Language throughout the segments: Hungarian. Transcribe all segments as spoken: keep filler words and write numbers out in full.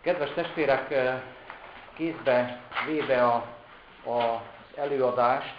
Kedves testvérek, kézbe véve a, a, az előadást,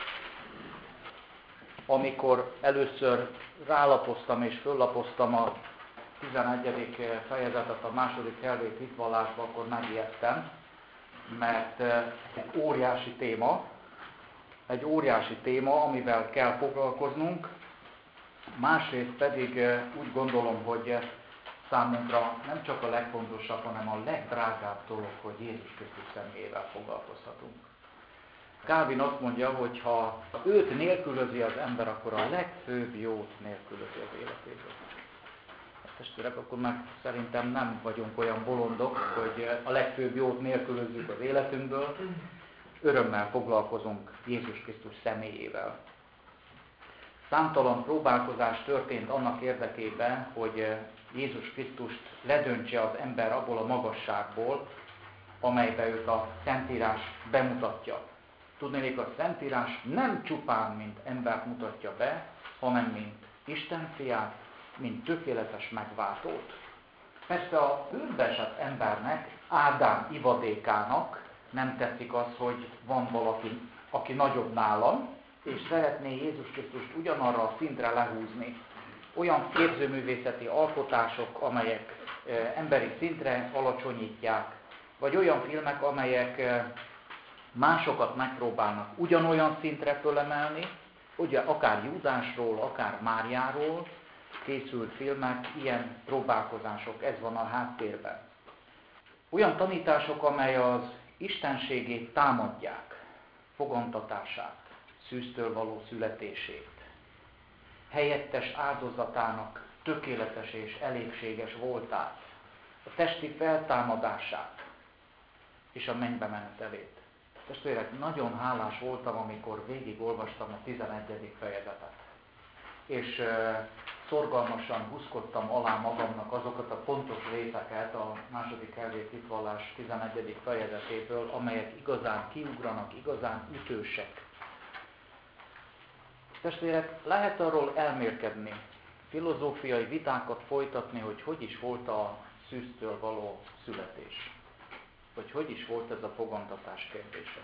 amikor először rálapoztam és föllapoztam a tizenegyedik fejezetet a második helvét hitvallásba, akkor megijedtem, mert egy óriási téma, egy óriási téma, amivel kell foglalkoznunk, másrészt pedig úgy gondolom, hogy számunkra nem csak a legfontosabb, hanem a legdrágább dolog, hogy Jézus Krisztus személyével foglalkozhatunk. Calvin azt mondja, hogy ha őt nélkülözi az ember, akkor a legfőbb jót nélkülözi az életéből. Testvérek, akkor már szerintem nem vagyunk olyan bolondok, hogy a legfőbb jót nélkülözzük az életünkből, örömmel foglalkozunk Jézus Krisztus személyével. Számtalan próbálkozás történt annak érdekében, hogy Jézus Krisztust ledöntse az ember abból a magasságból, amelybe őt a Szentírás bemutatja. Tudnék, a Szentírás nem csupán, mint embert mutatja be, hanem mint Isten fiát, mint tökéletes megváltót. Persze a bűnbe esett embernek, Ádám ivadékának nem tetszik az, hogy van valaki, aki nagyobb nálam, és szeretné Jézus Krisztust ugyanarra a szintre lehúzni. Olyan képzőművészeti alkotások, amelyek e, emberi szintre alacsonyítják, vagy olyan filmek, amelyek e, másokat megpróbálnak ugyanolyan szintre fölemelni, ugye akár Júdásról, akár Máriáról készült filmek, ilyen próbálkozások, ez van a háttérben. Olyan tanítások, amely az istenségét támadják, fogantatását, szűztől való születését, helyettes áldozatának tökéletes és elégséges voltát, a testi feltámadását és a mennybe menetelét. Testvérek, nagyon hálás voltam, amikor végigolvastam a tizenegyedik fejezetet, és uh, szorgalmasan húzkodtam alá magamnak azokat a pontos részeket a második helvét hitvallás tizenegyedik fejezetéből, amelyek igazán kiugranak, igazán ütősek. Testvérek, lehet arról elmélkedni, filozófiai vitákat folytatni, hogy hogy is volt a szűztől való születés. Vagy hogy is volt ez a fogantatás kérdése.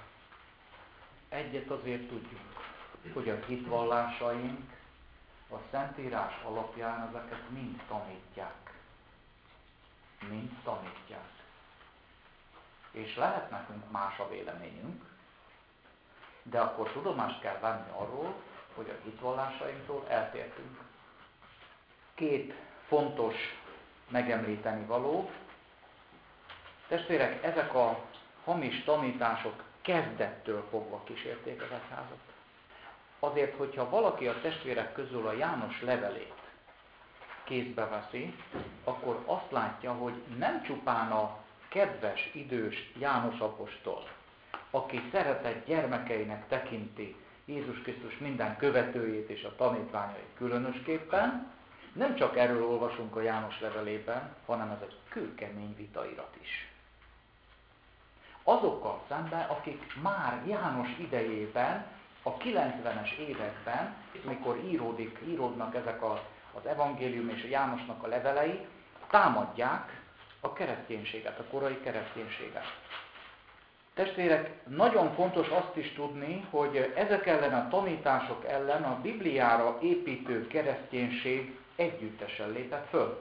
Egyet azért tudjuk, hogy a hitvallásaink a Szentírás alapján ezeket mind tanítják. Mind tanítják. És lehet nekünk más a véleményünk, de akkor tudomást kell venni arról, hogy a hitvallásainktól eltértünk. Két fontos megemlíteni való. Testvérek, ezek a hamis tanítások kezdettől fogva kísérték az egyházat. Azért, hogyha valaki a testvérek közül a János levelét kézbe veszi, akkor azt látja, hogy nem csupán a kedves, idős János apostol, aki szeretett gyermekeinek tekinti Jézus Krisztus minden követőjét és a tanítványait különösképpen, nem csak erről olvasunk a János levelében, hanem ez egy kőkemény vitairat is. Azokkal szemben, akik már János idejében, a kilencvenes években, mikor íródik, íródnak ezek a, az evangélium és a Jánosnak a levelei, támadják a kereszténységet, a korai kereszténységet. Testvérek, nagyon fontos azt is tudni, hogy ezek ellen a tanítások ellen a Bibliára építő kereszténység együttesen lépett föl.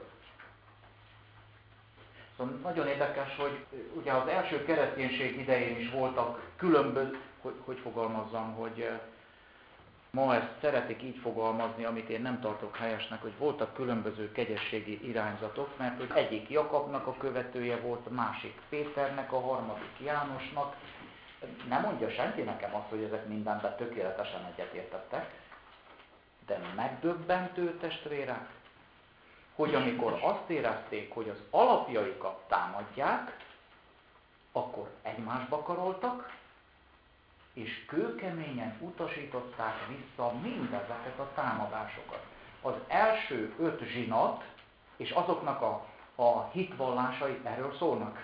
Szóval nagyon érdekes, hogy ugye az első kereszténység idején is voltak különböző, hogy, hogy fogalmazzam, hogy ma ezt szeretik így fogalmazni, amit én nem tartok helyesnek, hogy voltak különböző kegyességi irányzatok, mert hogy egyik Jakabnak a követője volt, a másik Péternek, a harmadik Jánosnak. Nem mondja senki nekem azt, hogy ezek mindenben tökéletesen egyetértettek, de megdöbbentő, testvérek, hogy amikor azt érezték, hogy az alapjaikat támadják, akkor egymásba karoltak, és kőkeményen utasították vissza mindezeket a támadásokat. Az első öt zsinat, és azoknak a, a hitvallásai erről szólnak.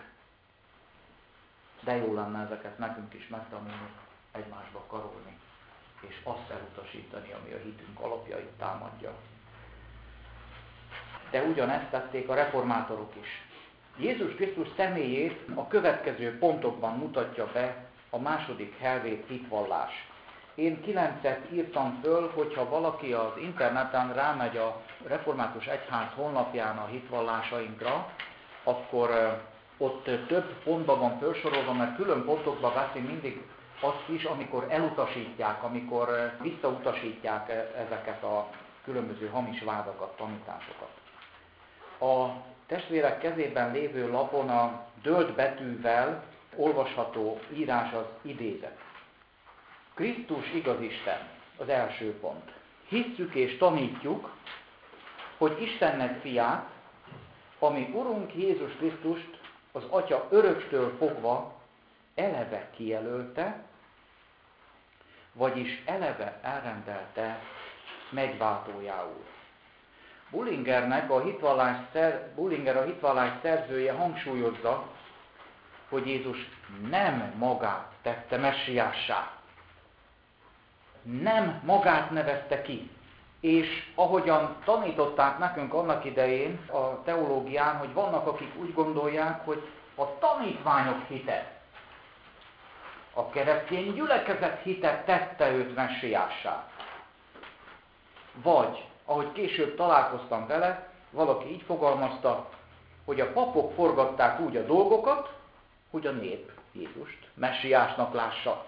De jó lenne ezeket nekünk is megtanulni, egymásba karolni, és azt elutasítani, ami a hitünk alapjait támadja. De ugyanezt tették a reformátorok is. Jézus Krisztus személyét a következő pontokban mutatja be a második helvét hitvallás. Én kilencet írtam föl, hogyha valaki az interneten rámegy a Református Egyház honlapján a hitvallásainkra, akkor ott több pontban van felsorolva, mert külön pontokban veszi mindig azt is, amikor elutasítják, amikor visszautasítják ezeket a különböző hamis vádakat, tanításokat. A testvérek kezében lévő lapon a dölt betűvel olvasható írás az idézet. Krisztus igaz Isten, az első pont. Hisszük és tanítjuk, hogy Istennek fiát, ami Urunk Jézus Krisztust az Atya öröktől fogva eleve kijelölte, vagyis eleve elrendelte megváltójául. Bullingernek a hitvallás, szer, Bullinger a hitvallás szerzője hangsúlyozza, hogy Jézus nem magát tette messiássá. Nem magát nevezte ki. És ahogyan tanították nekünk annak idején a teológián, hogy vannak, akik úgy gondolják, hogy a tanítványok hite, a keresztény gyülekezet hite tette őt messiássá. Vagy, ahogy később találkoztam vele, valaki így fogalmazta, hogy a papok forgatták úgy a dolgokat, hogy a nép Jézust messiásnak lássa.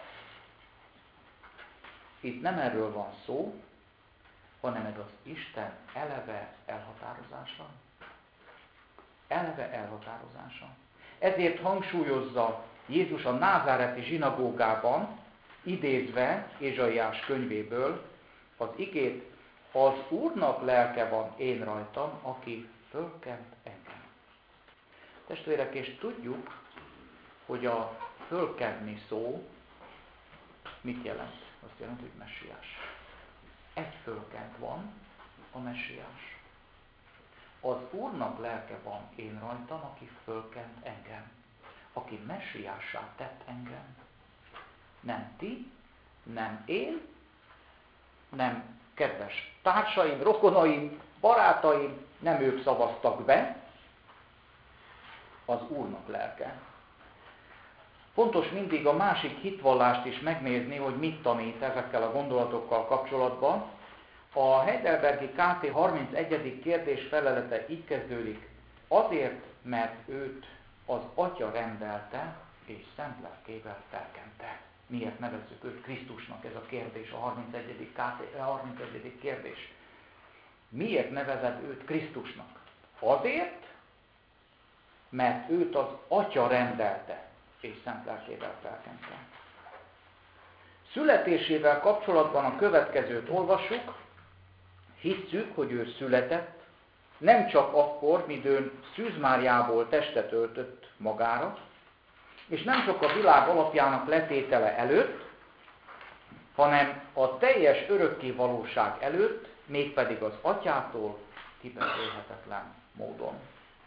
Itt nem erről van szó, hanem ez az Isten eleve elhatározása. Eleve elhatározása. Ezért hangsúlyozza Jézus a názáreti zsinagógában, idézve Ézsaiás könyvéből az igét, az Úrnak lelke van én rajtam, aki fölkent engem. Testvérek, és tudjuk, hogy a fölkenni szó mit jelent? Azt jelenti, hogy messiás. Egy fölkent van, a messiás. Az Úrnak lelke van én rajtam, aki fölkent engem. Aki messiássá tett engem. Nem ti, nem én, nem kedves társaim, rokonaim, barátaim, nem ők szavaztak be, az Úrnak lelke. Fontos mindig a másik hitvallást is megnézni, hogy mit tanít ezekkel a gondolatokkal kapcsolatban. A Heidelbergi ká té harmincegyedik kérdés felelete így kezdődik. Azért, mert őt az Atya rendelte, és szent lelkével felkente. Miért nevezzük őt Krisztusnak? Ez a kérdés, a harmincegyedik ká té, harmincegyedik kérdés. Miért nevezed őt Krisztusnak? Azért, mert őt az Atya rendelte, és szent lelkével felkente. Születésével kapcsolatban a következőt olvassuk. Hisszük, hogy ő született, nem csak akkor, midőn Szűz Máriából testet öltött magára, és nem csak a világ alapjának letétele előtt, hanem a teljes örökké valóság előtt, mégpedig az Atyától kibeszélhetetlen módon.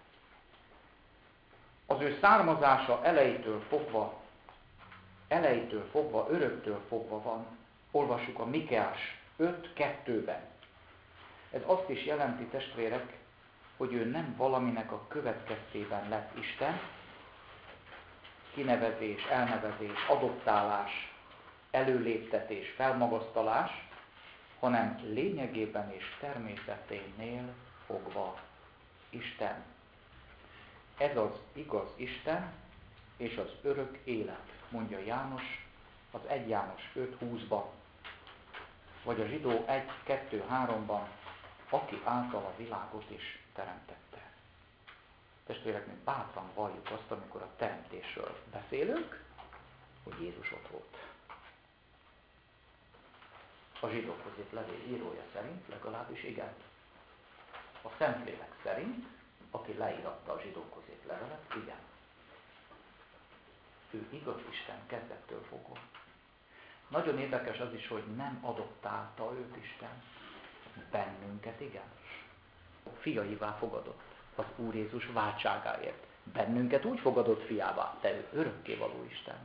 Az ő származása elejétől fogva, elejétől fogva, öröktől fogva van. Olvassuk a Mikeás öt kettőben. Ez azt is jelenti, testvérek, hogy ő nem valaminek a következtében lett Isten, kinevezés, elnevezés, adoptálás, előléptetés, felmagasztalás, hanem lényegében és természeténél fogva Isten. Ez az igaz Isten és az örök élet, mondja János az egy János öt húszban, vagy a Zsidó egy kettő háromban, aki által a világot is teremtette. Testvérek, mi bátran valljuk azt, amikor a teremtésről beszélünk, hogy Jézus ott volt. A Zsidókhoz írt levél írója szerint legalábbis igen. A Szentlélek szerint, aki leíratta a Zsidókhoz írt levelet, igen. Ő igaz Isten kezdettől fogva. Nagyon érdekes az is, hogy nem adoptálta őt Isten. Bennünket igen. Fiaivá fogadott az Úr Jézus váltságáért. Bennünket úgy fogadott fiává, de ő örökkévaló Isten.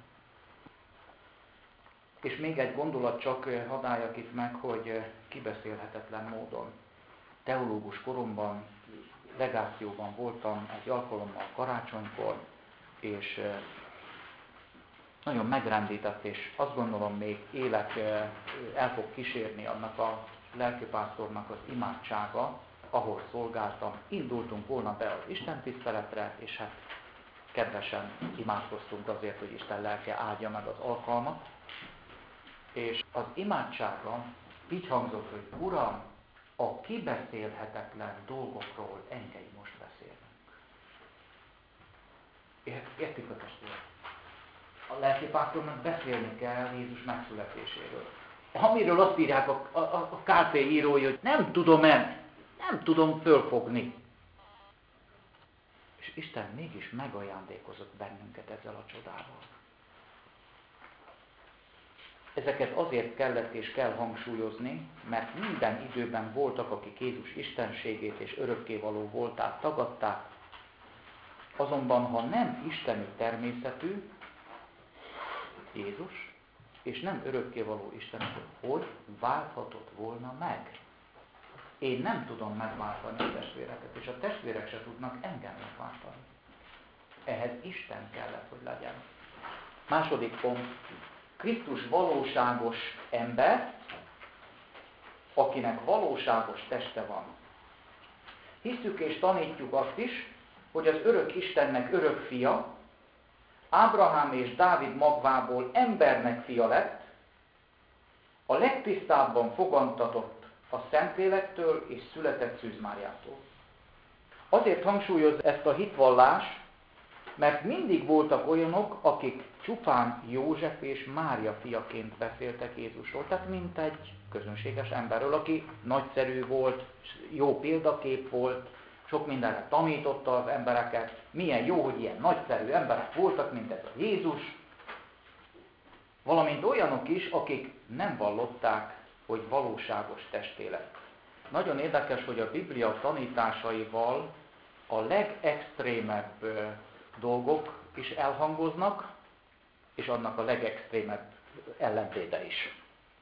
És még egy gondolat csak hadd álljak itt meg, hogy kibeszélhetetlen módon. Teológus koromban legációban voltam egy alkalommal karácsonykor, és nagyon megrendített, és azt gondolom még élek, el fog kísérni annak a lelkipásztornak az imádsága, ahol szolgáltam. Indultunk volna be az Isten tiszteletre, és hát kedvesen imádkoztunk azért, hogy Isten lelke áldja meg az alkalmat. És az imádsága így hangzott, hogy Uram, a kibeszélhetetlen dolgokról engedj most beszélnünk. Értik a testvérek? A lelkipásztornak beszélni kell Jézus megszületéséről. Amiről azt írják a, a, a ká pé írói, hogy nem tudom el, nem tudom fölfogni. És Isten mégis megajándékozott bennünket ezzel a csodával. Ezeket azért kellett és kell hangsúlyozni, mert minden időben voltak, akik Jézus istenségét és örökkévaló voltát tagadták, azonban ha nem isteni természetű Jézus, és nem örökkévaló Isten, hogy válthatott volna meg? Én nem tudom megváltani a testvéreket, és a testvérek se tudnak engem megváltani. Ehhez Isten kellett, hogy legyen. Második pont. Krisztus valóságos ember, akinek valóságos teste van. Hisszük és tanítjuk azt is, hogy az örök Istennek örök fia, Ábrahám és Dávid magvából embernek fia lett, a legtisztábban fogantatott a Szentlélektől és született Szűz Máriától. Azért hangsúlyoz ezt a hitvallást, mert mindig voltak olyanok, akik csupán József és Mária fiaként beszéltek Jézusról, tehát mint egy közönséges emberről, aki nagyszerű volt, jó példakép volt, sok mindenre tanította az embereket, milyen jó, hogy ilyen nagyszerű emberek voltak, mint ez a Jézus, valamint olyanok is, akik nem vallották, hogy valóságos testélet. Nagyon érdekes, hogy a Biblia tanításaival a legextrémebb dolgok is elhangoznak, és annak a legextrémebb ellentéte is.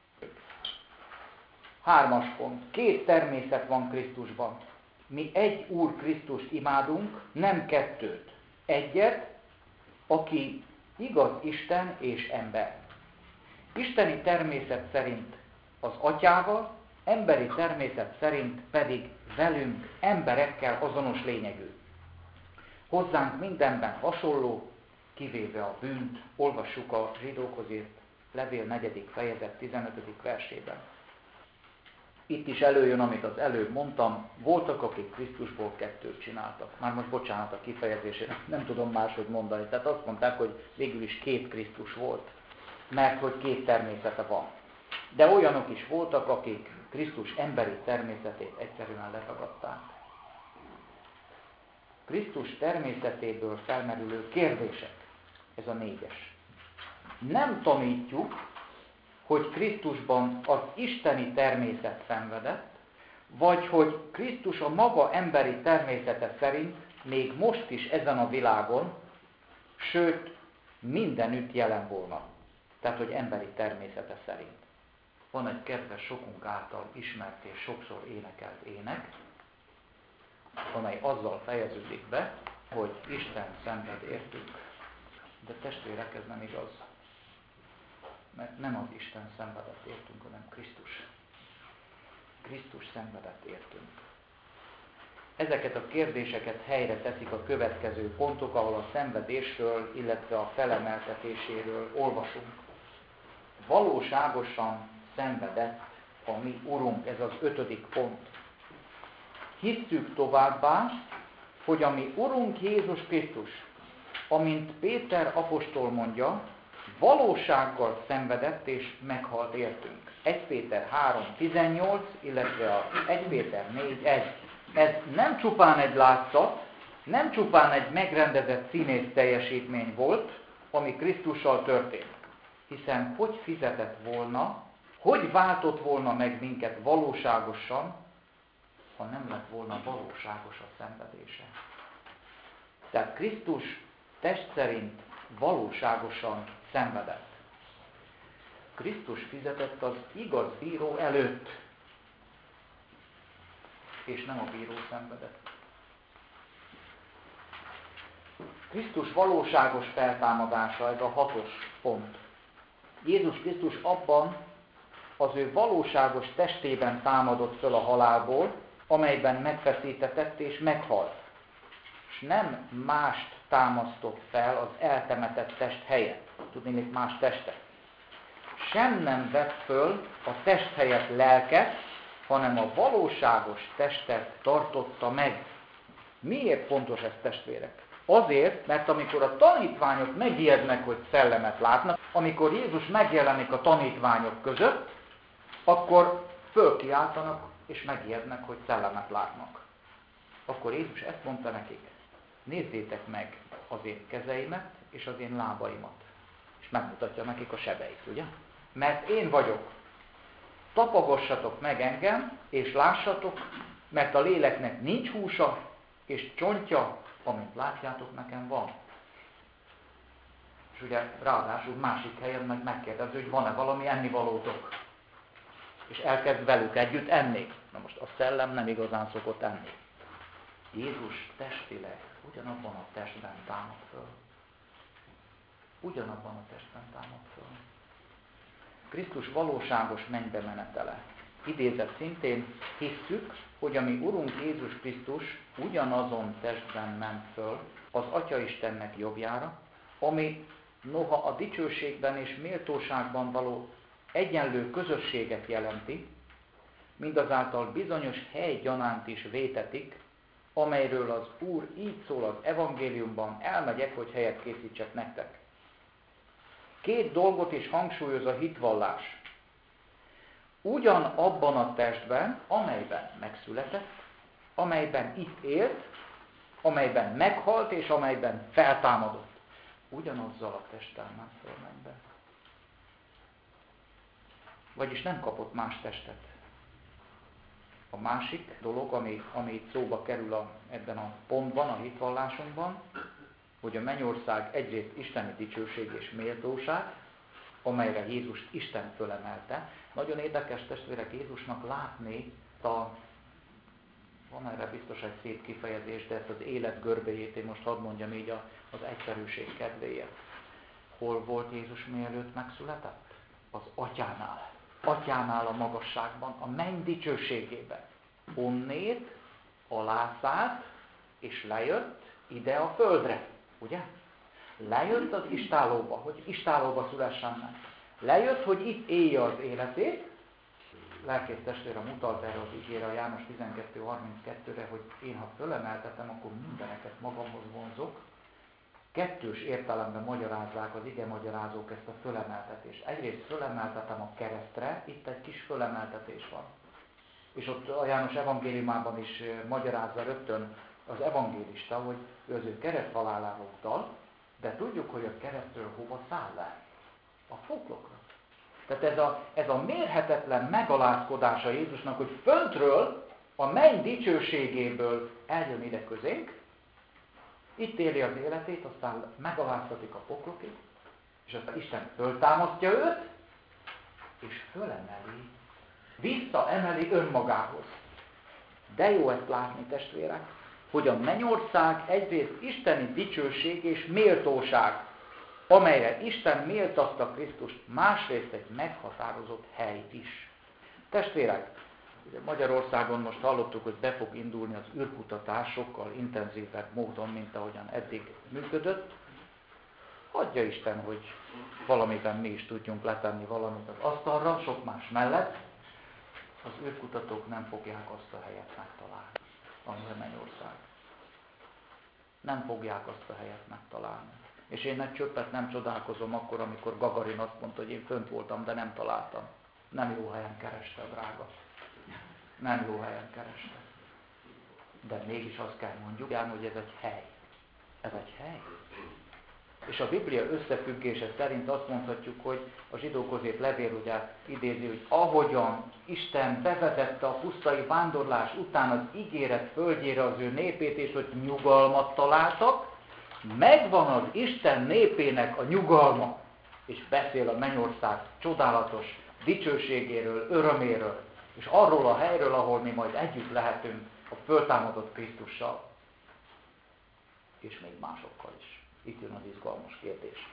Hármas pont. Két természet van Krisztusban. Mi egy Úr Krisztust imádunk, nem kettőt. Egyet, aki igaz Isten és ember. Isteni természet szerint az Atyával, emberi természet szerint pedig velünk, emberekkel azonos lényegű. Hozzánk mindenben hasonló, kivéve a bűnt, olvassuk a zsidókhoz írt levél negyedik fejezet tizenötödik versében. Itt is előjön, amit az előbb mondtam, voltak, akik Krisztusból kettőt csináltak. Már most bocsánat a kifejezésére, nem tudom máshogy mondani. Tehát azt mondták, hogy végül is két Krisztus volt, mert hogy két természete van. De olyanok is voltak, akik Krisztus emberi természetét egyszerűen letagadták. Krisztus természetéből felmerülő kérdések, ez a négyes. Nem tanítjuk, hogy Krisztusban az isteni természet szenvedett, vagy hogy Krisztus a maga emberi természete szerint még most is ezen a világon, sőt, mindenütt jelen volna. Tehát, hogy emberi természete szerint. Van egy kedves, sokunk által ismert és sokszor énekelt ének, amely azzal fejeződik be, hogy Isten szenved értünk. De testvérek, ez nem igaz. Mert nem az Isten szenvedett értünk, hanem Krisztus. Krisztus szenvedett értünk. Ezeket a kérdéseket helyre teszik a következő pontok, ahol a szenvedésről, illetve a felemeltetéséről olvasunk. Valóságosan szenvedett a mi Urunk, ez az ötödik pont. Hisszük továbbá, hogy a mi Urunk Jézus Krisztus, amint Péter apostol mondja, valósággal szenvedett és meghalt értünk. egy Péter három tizennyolc, illetve a egy Péter négy egy. Ez nem csupán egy látszat, nem csupán egy megrendezett színész teljesítmény volt, ami Krisztussal történt. Hiszen hogy fizetett volna, hogy váltott volna meg minket valóságosan, ha nem lett volna valóságos a szenvedése. Tehát Krisztus test szerint valóságosan szenvedett. Krisztus fizetett az igaz bíró előtt, és nem a bíró szenvedett. Krisztus valóságos feltámadása, ez a hatos pont. Jézus Krisztus abban az ő valóságos testében támadott föl a halálból, amelyben megfeszítetett és meghalt. És nem mást támasztott fel az eltemetett test helyett. Tudni még más testet. Sem nem vett föl a test helyett lelket, hanem a valóságos testet tartotta meg. Miért fontos ez, testvérek? Azért, mert amikor a tanítványok megijednek, hogy szellemet látnak, amikor Jézus megjelenik a tanítványok között, akkor fölkiáltanak és megijednek, hogy szellemet látnak. Akkor Jézus ezt mondta nekik: nézzétek meg az én kezeimet és az én lábaimat. És megmutatja nekik a sebeit, ugye? Mert én vagyok. Tapogassatok meg engem, és lássatok, mert a léleknek nincs húsa, és csontja, amint látjátok, nekem van. És ugye ráadásul másik helyen meg megkérdezi, hogy van-e valami ennivalótok. És elkezd velük együtt enni. Na most a szellem nem igazán szokott enni. Jézus testileg ugyanabban a testben támad föl. Ugyanabban a testben támad föl. Krisztus valóságos mennybe menetele. Idézett szintén, hisszük, hogy a mi Urunk Jézus Krisztus ugyanazon testben ment föl az Atya Istennek jobbjára, ami noha a dicsőségben és méltóságban való egyenlő közösséget jelenti, mindazáltal bizonyos hely gyanánt is vétetik, amelyről az Úr így szól az evangéliumban: elmegyek, hogy helyet készítsek nektek. Két dolgot is hangsúlyoz a hitvallás. Ugyanabban a testben, amelyben megszületett, amelyben itt élt, amelyben meghalt és amelyben feltámadott. Ugyanazzal a testtel ment föl mennybe. Vagyis nem kapott más testet. A másik dolog, ami, ami itt szóba kerül a, ebben a pontban, a hitvallásunkban, hogy a mennyország egyrészt isteni dicsőség és méltóság, amelyre Jézust Isten fölemelte. Nagyon érdekes, testvérek, Jézusnak látni a, van erre biztos egy szép kifejezés, de ezt az élet görbéjét én most hadd mondjam így az egyszerűség kedvéért. Hol volt Jézus, mielőtt megszületett? Az Atyánál. Atyánál a magasságban, a menny dicsőségében. Onnét alászállt, és lejött ide a földre. Ugye? Lejött az istálóba, hogy istálóba szülessen meg. Lejött, hogy itt élje az életét. Lelkész testvérem utalt erre az ígére, a János tizenkettő harminckettőre, hogy én, ha fölemeltetem, akkor mindeneket magamhoz vonzok. Kettős értelemben magyarázzák az ige magyarázók ezt a fölemeltetést. Egyrészt fölemeltetem a keresztre, itt egy kis fölemeltetés van. És ott a János evangéliumában is magyarázza rögtön az evangélista, hogy ő az ő kereszthalálára utal, de tudjuk, hogy a keresztről hova száll le? A foklokra. Tehát ez a, ez a mérhetetlen megalázkodása Jézusnak, hogy föntről, a menny dicsőségéből eljön ide közénk, itt éli az életét, aztán megaláztatik a poklokét, és aztán Isten föltámasztja őt, és fölemeli, visszaemeli önmagához. De jó ezt látni, testvérek, hogy a mennyország egyrészt isteni dicsőség és méltóság, amelyre Isten méltazta Krisztust, másrészt egy meghatározott hely is. Testvérek, ugye Magyarországon most hallottuk, hogy be fog indulni az űrkutatás sokkal intenzívebb módon, mint ahogyan eddig működött. Adja Isten, hogy valamiben mi is tudjunk letenni valamit az asztalra, sok más mellett. Az űrkutatók nem fogják azt a helyet megtalálni, ami a mennyország. Nem fogják azt a helyet megtalálni. És én egy csöppet nem csodálkozom akkor, amikor Gagarin azt mondta, hogy én fönt voltam, de nem találtam. Nem jó helyen kereste, drága. Nem jó helyen kereste. De mégis azt kell mondjuk, hogy ez egy hely. Ez egy hely. És a Biblia összefüggése szerint azt mondhatjuk, hogy a zsidó közép levél ugye idézi, hogy ahogyan Isten bevezette a pusztai vándorlás után az ígéret földjére az ő népét, és hogy nyugalmat találtak, megvan az Isten népének a nyugalma, és beszél a mennyország csodálatos dicsőségéről, öröméről, és arról a helyről, ahol mi majd együtt lehetünk a föltámadott Krisztussal. és még másokkal is. Itt jön az izgalmas kérdés.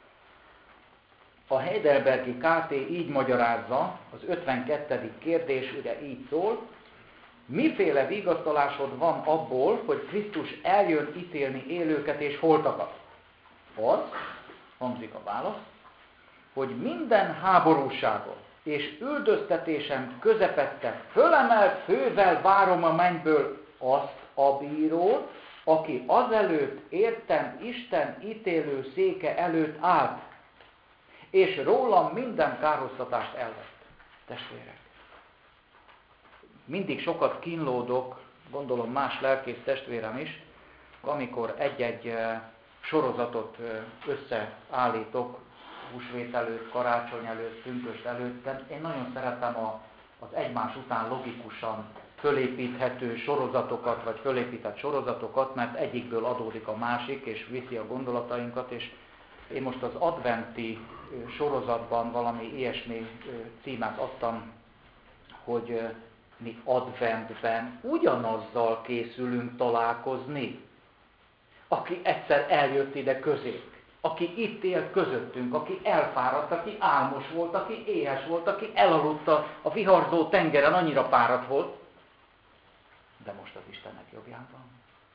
A Heidelbergi ká té így magyarázza, az ötvenkettedik kérdés ugye így szól, miféle vigasztalásod van abból, hogy Krisztus eljön ítélni élőket és holtakat? Az, hangzik a válasz, hogy minden háborúságon és üldöztetésem közepette fölemelt fővel várom a mennyből azt a bírót, aki azelőtt értem Isten ítélő széke előtt állt, és rólam minden károsztatást elvett. Testvérek, mindig sokat kínlódok, gondolom más lelkész testvérem is, amikor egy-egy sorozatot összeállítok, húsvét előtt, karácsony előtt, pünkösd előtt, de én nagyon szeretem a, az egymás után logikusan fölépíthető sorozatokat, vagy fölépített sorozatokat, mert egyikből adódik a másik, és viszi a gondolatainkat, és én most az adventi sorozatban valami ilyesmi címet adtam, hogy mi adventben ugyanazzal készülünk találkozni, aki egyszer eljött ide közénk, aki itt élt közöttünk, aki elfáradt, aki álmos volt, aki éhes volt, aki elaludt a viharzó tengeren, annyira fáradt volt, de most az Istennek jobbján van.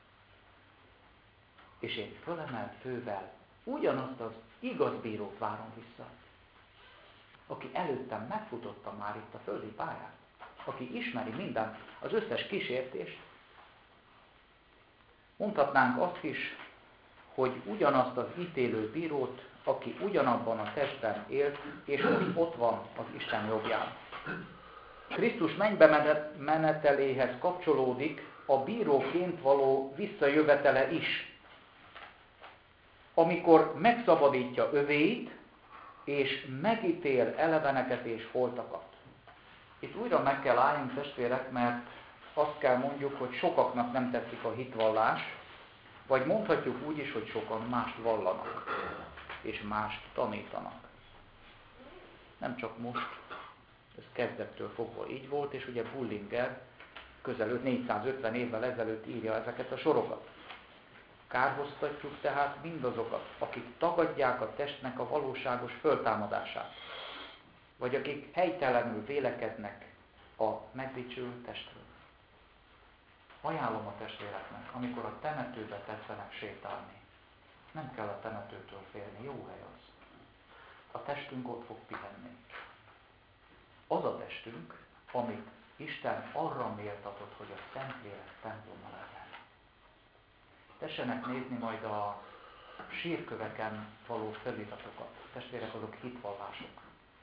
És én fölemelt fővel ugyanazt az igaz bírót várom vissza, aki előttem megfutotta már itt a földi pályán, aki ismeri minden, az összes kísértést. Mondhatnánk azt is, hogy ugyanazt az ítélő bírót, aki ugyanabban a testben élt, és most ott van az Isten jobbján. Krisztus mennybe meneteléhez kapcsolódik a bíróként való visszajövetele is, amikor megszabadítja övéit, és megítél eleveneket és holtakat. Itt újra meg kell álljunk, testvérek, mert azt kell mondjuk, hogy sokaknak nem tetszik a hitvallás, vagy mondhatjuk úgy is, hogy sokan mást vallanak, és mást tanítanak. Nem csak most, ez kezdettől fogva így volt, és ugye Bullinger közel négyszázötven évvel ezelőtt írja ezeket a sorokat. Kárhoztatjuk tehát mindazokat, akik tagadják a testnek a valóságos föltámadását, vagy akik helytelenül vélekednek a megdicsült testről. Ajánlom a testvéreknek, amikor a temetőbe tetszenek sétálni, nem kell a temetőtől félni, jó hely az. A testünk ott fog pihenni. Az a testünk, amit Isten arra méltatott, hogy a Szentlélek temploma legyen. Tessenek nézni majd a sírköveken való feliratokat. Testvérek, azok hitvallások.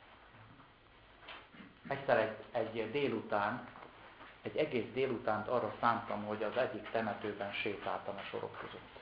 Egyszer egy, egy délután, egy egész délutánt arra szántam, hogy az egyik temetőben sétáltam a sorok között.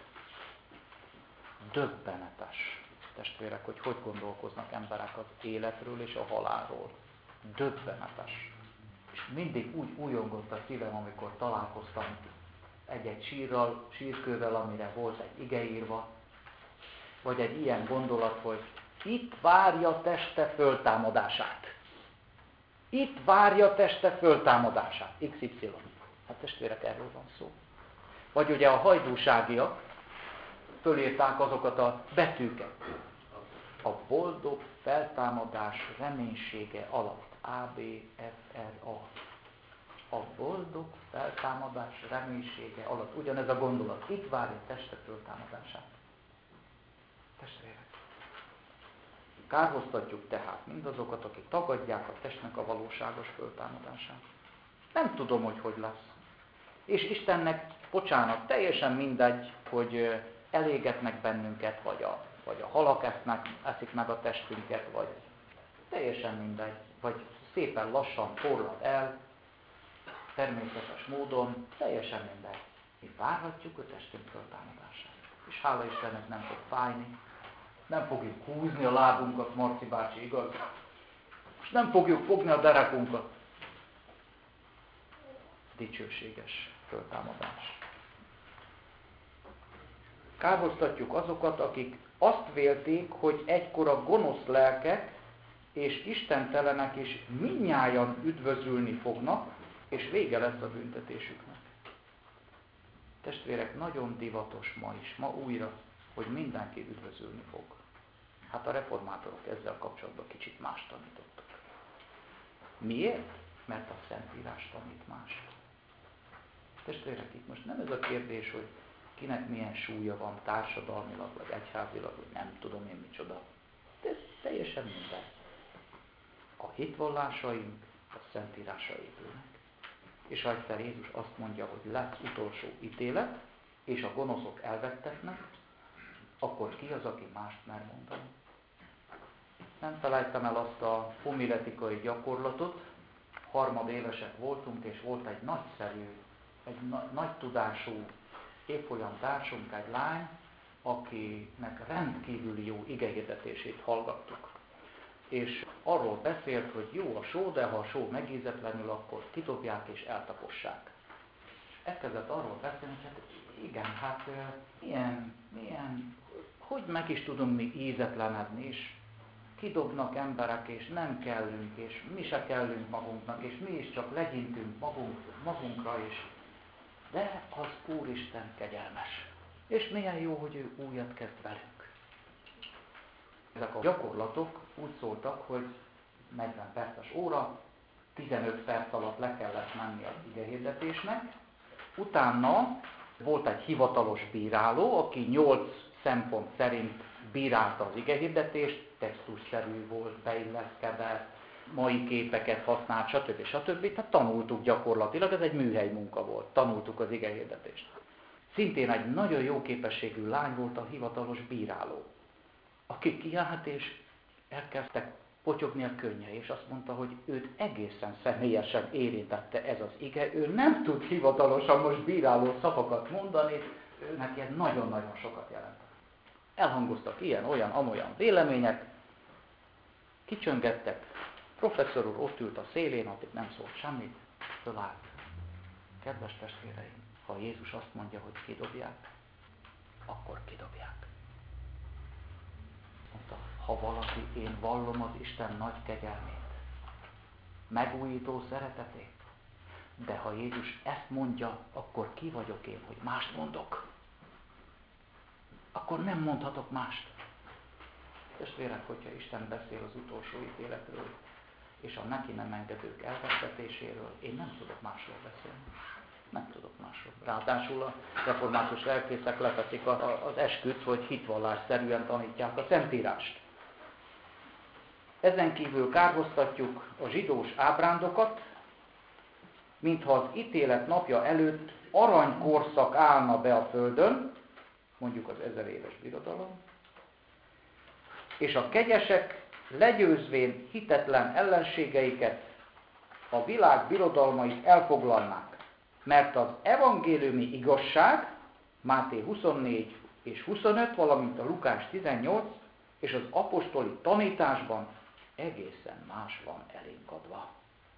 Döbbenetes, testvérek, hogy hogy gondolkoznak emberek az életről és a halálról. Döbbenetes. És mindig úgy újongott a szívem, amikor találkoztam egy-egy sírral, sírkővel, amire volt egy ige írva, vagy egy ilyen gondolat, hogy itt várja teste föltámadását. Itt várja teste föltámadását. iksz ipszilon. Hát testvérek, erről van szó. Vagy ugye a hajdúságiak fölírták azokat a betűket. A boldog feltámadás reménysége alatt. á bé ef er á. A boldog feltámadás reménysége alatt. Ugyanez a gondolat. Itt várja teste föltámadását. Testvérek. Kárhoztatjuk tehát mindazokat, akik tagadják a testnek a valóságos föltámadását. Nem tudom, hogy hogy lesz. És Istennek, bocsánat, teljesen mindegy, hogy elégetnek bennünket, vagy a, vagy a halak esznek, eszik meg a testünket, vagy teljesen mindegy, vagy szépen lassan forrad el, természetes módon, teljesen mindegy. Mi várhatjuk a testünk föltámadását. És hála Istennek nem fog fájni, nem fogjuk húzni a lábunkat, Marci bácsi, igaz? És nem fogjuk fogni a derekunkat. Dicsőséges föltámadás. Kárhoztatjuk azokat, akik azt vélték, hogy egykor a gonosz lelkek és istentelenek is mindnyájan üdvözülni fognak, és vége lesz a büntetésüknek. Testvérek, nagyon divatos ma is, ma újra, hogy mindenki üdvözölni fog. Hát a reformátorok ezzel kapcsolatban kicsit más tanítottak. Miért? Mert a Szentírás tanít más. Testvérek, itt most nem ez a kérdés, hogy kinek milyen súlya van társadalmilag, vagy egyházilag, vagy nem tudom én micsoda. De ez teljesen minden. A hitvallásaink a Szentírásra épülnek. És ha egyszer Jézus azt mondja, hogy lesz utolsó ítélet, és a gonoszok elvettetnek, akkor ki az, aki mást mer mondani? Nem felejtem el azt a homiletikai gyakorlatot, harmadévesek voltunk, és volt egy nagyszerű, egy na- nagy tudású évfolyam társunk, egy lány, akinek rendkívüli jó igehirdetését hallgattuk. És arról beszélt, hogy jó a só, de ha a só megízetlenül, akkor kidobják és eltapossák. Elkezdett arról beszélni, hogy hát igen, hát milyen, milyen, hogy meg is tudom mi ízetlenedni, és kidobnak emberek, és nem kellünk, és mi se kellünk magunknak, és mi is csak legyintünk magunk, magunkra is. De az Úristen kegyelmes. És milyen jó, hogy ő újat kezd velünk. Ezek a gyakorlatok úgy szóltak, hogy negyven perces óra, tizenöt perc alatt le kellett menni az igehirdetésnek. Utána volt egy hivatalos bíráló, aki nyolc szempont szerint bírálta az igehirdetést, textusszerű volt, beilleszkedett, mai képeket használt, stb. stb. Tehát tanultuk gyakorlatilag, ez egy műhely munka volt, tanultuk az igehirdetést. Szintén egy nagyon jó képességű lány volt a hivatalos bíráló, aki kiállt és elkezdtek potyogni a könnyei, és azt mondta, hogy őt egészen személyesen érintette ez az ige, ő nem tud hivatalosan most bíráló szavakat mondani, ő neki ez nagyon-nagyon sokat jelent. Elhangoztak ilyen, olyan, amolyan vélemények, kicsöngettek, professzor úr ott ült a szélén, addig nem szólt semmit, fölállt. Kedves testvéreim, ha Jézus azt mondja, hogy kidobják, akkor kidobják. Mondta, ha valaki, én vallom az Isten nagy kegyelmét, megújító szeretetét, de ha Jézus ezt mondja, akkor ki vagyok én, hogy mást mondok? Akkor nem mondhatok mást. Testvérek, hogyha Isten beszél az utolsó ítéletről, és a neki nem engedők elvettetéséről, én nem tudok másról beszélni. Nem tudok másról. Ráadásul a református lelkészek leteszik az esküt, hogy hitvallásszerűen tanítják a Szentírást. Ezen kívül kárhoztatjuk a zsidós ábrándokat, mintha az ítélet napja előtt aranykorszak állna be a földön, mondjuk az ezer éves birodalom, és a kegyesek legyőzvén hitetlen ellenségeiket, a világ birodalmait elfoglalnák, mert az evangéliumi igazság, Máté huszonnégy és huszonöt, valamint a Lukás tizennyolc, és az apostoli tanításban egészen más van elénk adva.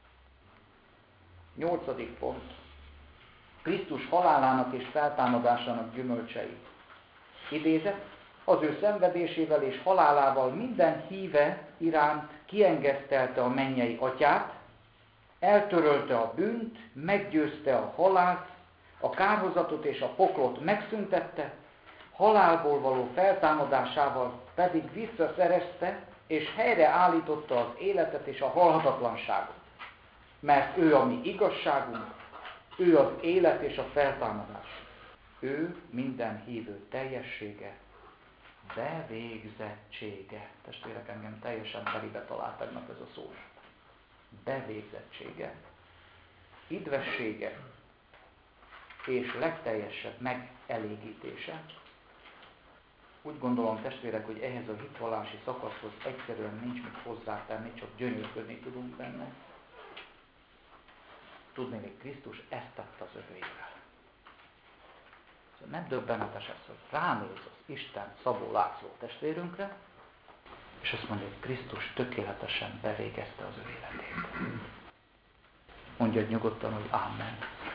Nyolcadik pont. Krisztus halálának és feltámadásának gyümölcsei. Idézet, az ő szenvedésével és halálával minden híve iránt kiengesztelte a mennyei atyát, eltörölte a bűnt, meggyőzte a halált, a kárhozatot és a poklot megszüntette, halálból való feltámadásával pedig visszaszerezte és helyreállította az életet és a halhatatlanságot. Mert ő a mi igazságunk, ő az élet és a feltámadás. Ő minden hívő teljessége, bevégzettsége. Testvérek, engem teljesen telibe talált tegnap ez a szó. Bevégzettsége, idvessége és legteljesebb megelégítése. Úgy gondolom, testvérek, hogy ehhez a hitvallási szakaszhoz egyszerűen nincs mit hozzátenni, csak gyönyörködni tudunk benne. Tudni, hogy Krisztus ezt tette az övével. Nem döbbenetes ez, hogy ránéz az Isten Szabó László testvérünkre, és azt mondja, hogy Krisztus tökéletesen bevégezte az ő életét. Mondja nyugodtan, hogy Amen.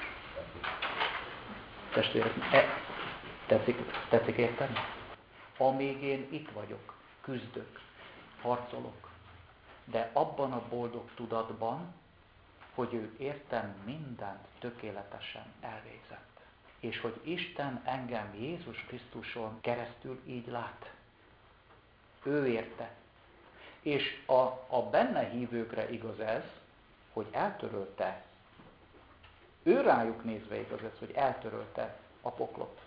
Testvérek, e, tetszik, tetszik érteni? Amíg én itt vagyok, küzdök, harcolok, de abban a boldog tudatban, hogy ő értem mindent tökéletesen elvégzett. és hogy Isten engem Jézus Krisztuson keresztül így lát. Ő érte. És a, a benne hívőkre igaz ez, hogy eltörölte. Ő rájuk nézve igaz ez, hogy eltörölte a poklot.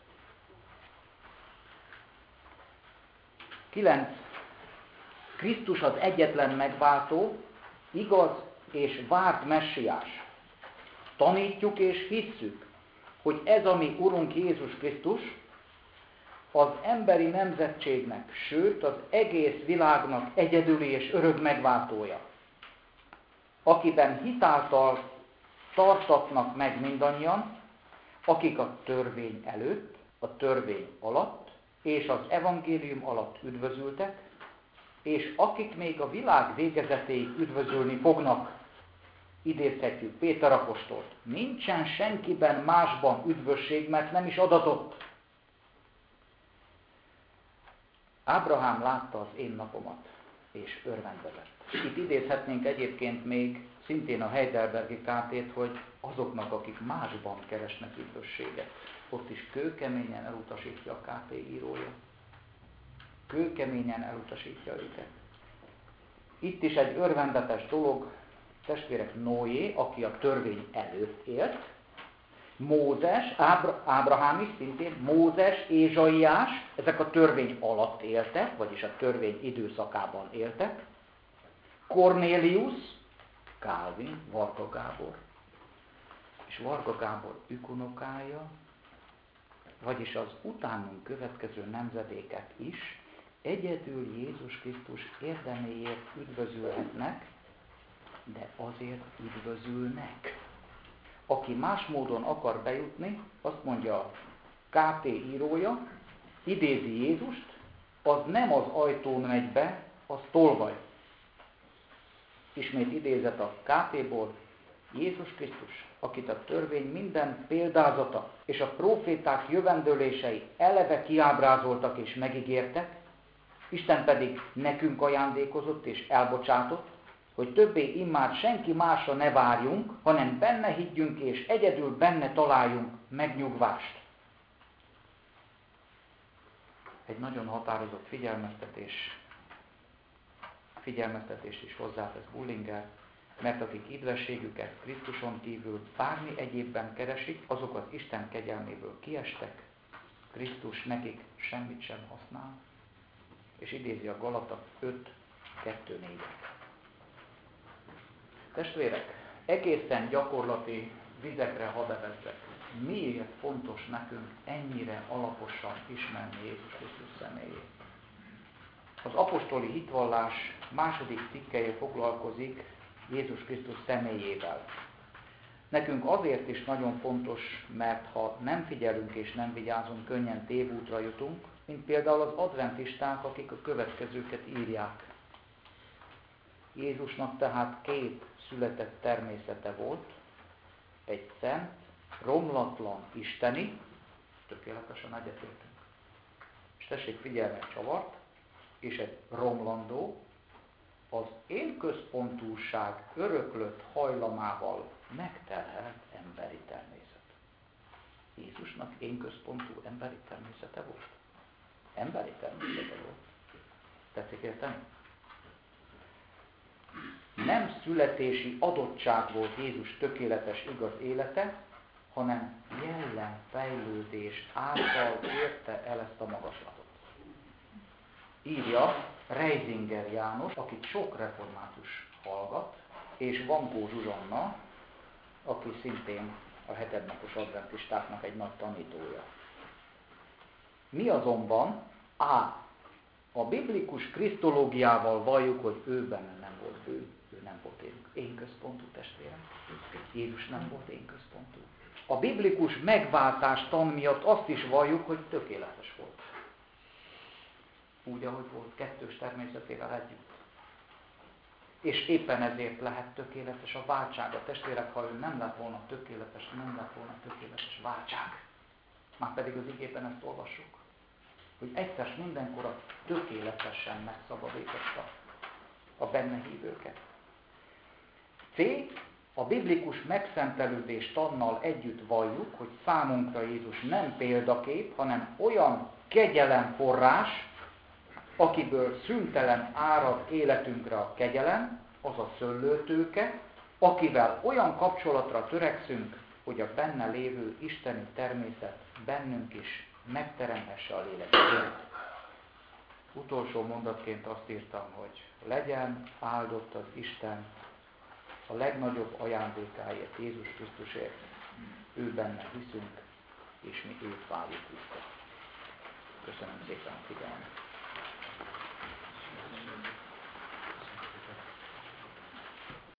Kilenc. Krisztus az egyetlen megváltó, igaz és várt messiás. Tanítjuk és hisszük, hogy ez a mi Urunk Jézus Krisztus az emberi nemzetségnek, sőt az egész világnak egyedüli és örök megváltója, akiben hitáltal tartatnak meg mindannyian, akik a törvény előtt, a törvény alatt és az evangélium alatt üdvözültek, és akik még a világ végezetéig üdvözölni fognak. Idézhetjük Péter apostolt. Nincsen senkiben másban üdvösség, mert nem is adatott. Ábrahám látta az én napomat, és örvendezett. Itt idézhetnénk egyébként még szintén a Heidelbergi ká té-t, hogy azoknak, akik másban keresnek üdvösséget. Ott is kőkeményen elutasítja a ká té írója. Kőkeményen elutasítja őket. Itt is egy örvendetes dolog, testvérek, Noé, aki a törvény előtt élt, Mózes, Ábra, Ábrahám is szintén, Mózes, Ézsaiás, ezek a törvény alatt éltek, vagyis a törvény időszakában éltek, Kornélius, Kálvin, Varga Gábor, és Varga Gábor ükunokája, vagyis az utánunk következő nemzedékek is egyedül Jézus Krisztus érdeméért üdvözülhetnek, de azért üdvözülnek. Aki más módon akar bejutni, azt mondja a ká té írója, idézi Jézust, az nem az ajtón megy be, az tolvaj. Ismét idézet a ká té-ból, Jézus Krisztus, akit a törvény minden példázata és a próféták jövendőlései eleve kiábrázoltak és megígértek, Isten pedig nekünk ajándékozott és elbocsátott, hogy többé immár senki másra ne várjunk, hanem benne higgyünk és egyedül benne találjunk megnyugvást. Egy nagyon határozott figyelmeztetés, figyelmeztetést is hozzátesz Bullinger, mert akik idvességüket Krisztuson kívül bármi egyébben keresik, azok az Isten kegyelméből kiestek, Krisztus nekik semmit sem használ. És idézi a Galata öt kettő négy. Testvérek, egészen gyakorlati vizekre hadd evezzek. Miért fontos nekünk ennyire alaposan ismerni Jézus Krisztus személyét? Az apostoli hitvallás második cikkelje foglalkozik Jézus Krisztus személyével. Nekünk azért is nagyon fontos, mert ha nem figyelünk és nem vigyázunk, könnyen tévútra jutunk, mint például az adventisták, akik a következőket írják. Jézusnak tehát két született természete volt, egy szent, romlatlan isteni, tökéletesen egyetértünk. És tessék figyelni egy csavart, és egy romlandó, az én központúság öröklött hajlamával megterhelt emberi természet. Jézusnak én központú emberi természete volt. Emberi természete volt. Tetszik érteni? Nem születési adottság volt Jézus tökéletes igaz élete, hanem jellemfejlődés által érte el ezt a magaslatot. Írja Reisinger János, akit sok református hallgat, és Vankó Zsuzsanna, aki szintén a hetednapos adventistáknak egy nagy tanítója. Mi azonban A. A biblikus krisztológiával valljuk, hogy ő benne nem volt ő, ő nem volt én, én központú testvérem. Jézus nem volt én központú. A biblikus megváltás tan miatt azt is valljuk, hogy tökéletes volt. Úgy, ahogy volt, kettős természetével együtt. És éppen ezért lehet tökéletes a váltság. A testvérek, ha ő nem lett volna tökéletes, nem lett volna tökéletes váltság. Már pedig az igében ezt olvassuk. Hogy egyszer mindenkorra tökéletesen megszabadította a benne hívőket. C. a biblikus megszentelődés tannal együtt valljuk, hogy számunkra Jézus nem példakép, hanem olyan kegyelemforrás, akiből szüntelen árad életünkre a kegyelem, az a szőlőtőke, akivel olyan kapcsolatra törekszünk, hogy a benne lévő isteni természet bennünk is megteremhesse a lélek életet. Utolsó mondatként azt írtam, hogy legyen áldott az Isten a legnagyobb ajándékáért, Jézus Krisztusért. Ő benne hiszünk, és mi őt várjuk vissza. Köszönöm szépen a figyelmet!